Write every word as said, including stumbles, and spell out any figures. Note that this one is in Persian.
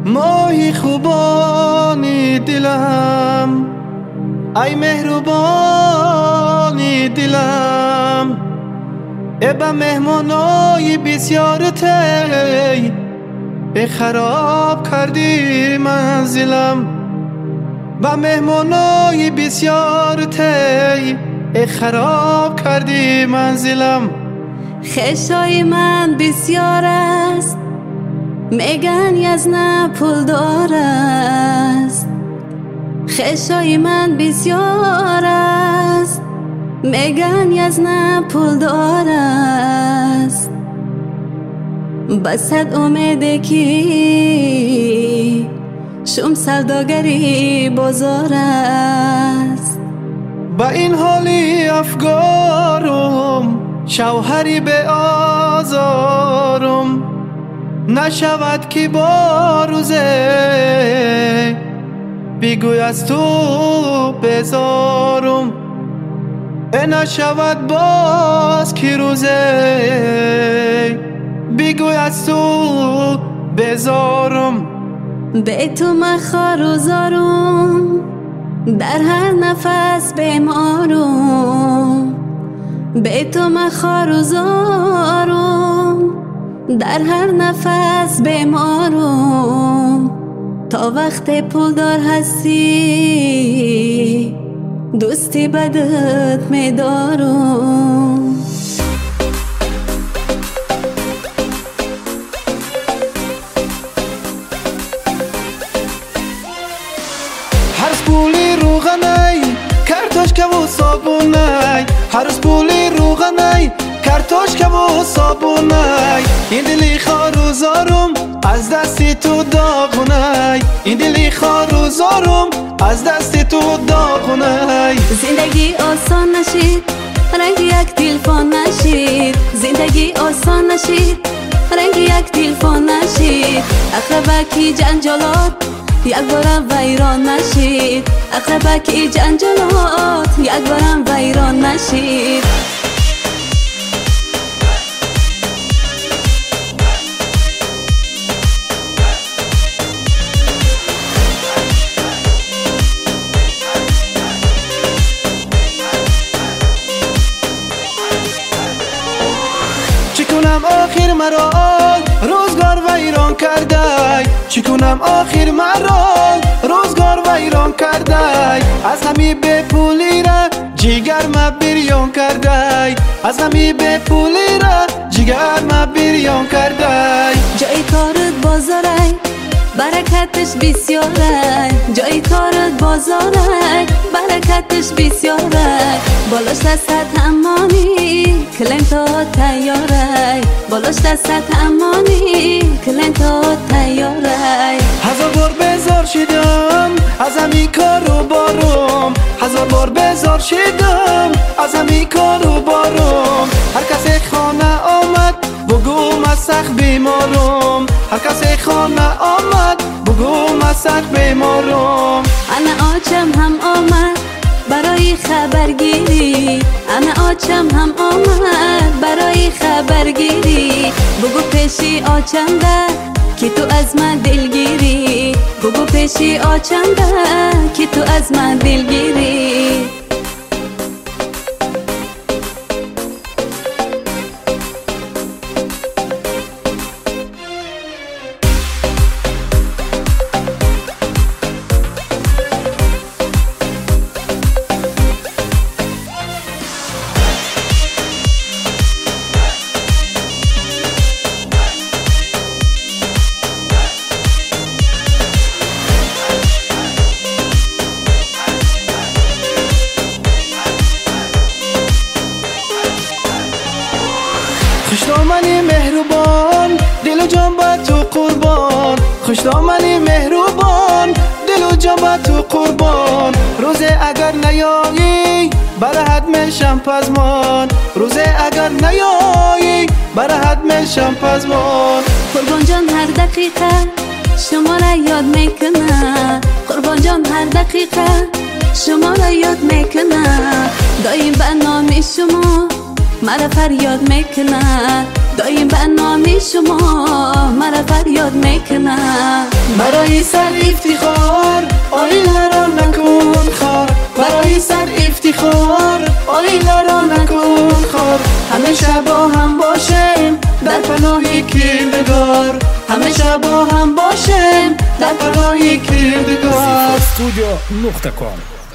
ماهی خوبانی دلم، ای مهربانی دلم، ابا مهمانای بسیار تی به خراب کردی منزلم. با مهمانای بسیار تی به خراب کردی منزلم. خشای من بسیار است، میگن یزن پولدار است. خشای من بسیار است، میگن یزن پولدار است. بسد امید کی شم سوداگری بازار است. با این حالی افگارم شوهری به آزارم، نشود که با روزه بگوی از تو بزارم. نشود باز که روزه بگوی از تو بزارم. به تو من خار و زارم، در هر نفس بیمارم. به تو من خار و زارم، در هر نفس بیمارم. تا وقت پولدار هستی دوستی بدت میدارم. هر روز پولی روغنی کارتوشکا و صابونی، هر روز پولی روغنی کارتوشکا و صابونی. این دلی خار و زارم از دست تو داغونی، این دلی خار و زارم از دست تو داغونی. زندگی آسان نشید رنگ یک تلفن نشید، زندگی آسان نشید رنگ یک تلفن نشید. اقربکی جنجالات یک بارم ویران نشید، اقربکی جنجالات یک بارم ویران نشید. چی کنم آخر مرا روزگار ویران کرده، چی کنم آخر مرا روزگار ویران کرده. از همی به پولی را جیگر ما بریان کرده، از همی به پولی را جیگر ما بریان کرده. جای کارت بازاره برکتش بسیاره، جای کارت بازاره برکتش بسیاره. بالاش دستت امانی کلنتو تیاره، بالاش دستت امانی کلنتو تیاره. هزار بار بزار شدم از همی کار و بارم، هزار بار بزار شدم از همی کار و بارم. هر کسی خانه آمد بگو من سخت بیمارم، هر کسی خانه آمد بگو من سخت بیمارم. انا آچم هم آمد برای خبرگیری، انا آچم هم آمد برای خبرگیری. بگو پیشی آچم ده که تو از من دلگیری، بگو پیشی آچم ده که تو از من دلگیری. خوشدامنی مهربان دل و جان با تو قربان، خوشدامنی مهربان دل و جان با تو قربان. روزه اگر نیایی برهت میشم پزمان، روزه اگر نیایی برهت میشم پزمان. قربان جان هر دقیقه شما را یاد میکنه، قربان جان هر دقیقه شما را یاد میکنه. دایم به نام شما مرا فریاد میکنه، دایم به نام شما مرا فریاد میکنه. برای برای سر افتخار آیله را نکن خار، برای سر افتخار آیله را نکن خار. همیشه با هم باشیم در پناه کردگار، همیشه با هم باشیم در پناه کردگار. studio نقطه com